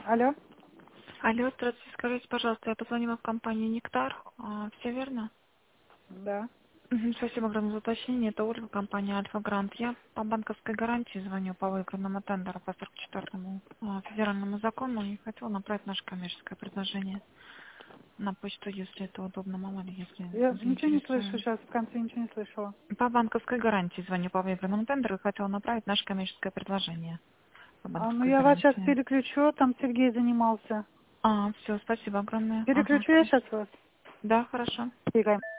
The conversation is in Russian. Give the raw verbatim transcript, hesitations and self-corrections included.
Алло, Алло, здравствуйте. Скажите, пожалуйста, я позвонила в компанию «Нектар». А, все верно? да. Мгм, спасибо огромное за уточнение. Это Ольга, компания «Альфа Грант». Я по банковской гарантии звоню по выигранному тендеру по сорок четвёртому а, федеральному закону и хотела направить наше коммерческое предложение на почту, если это удобно, мало ли, если Я ничего не слышу заинтересованы. сейчас, в конце ничего не слышала. По банковской гарантии звоню по выигранному тендеру и хотела направить наше коммерческое предложение по А, ну банковской я вас сейчас гарантии. переключу, там Сергей занимался. А, все, спасибо огромное. Ага, Переключу я хорошо. сейчас вас. Да, хорошо. Сергей.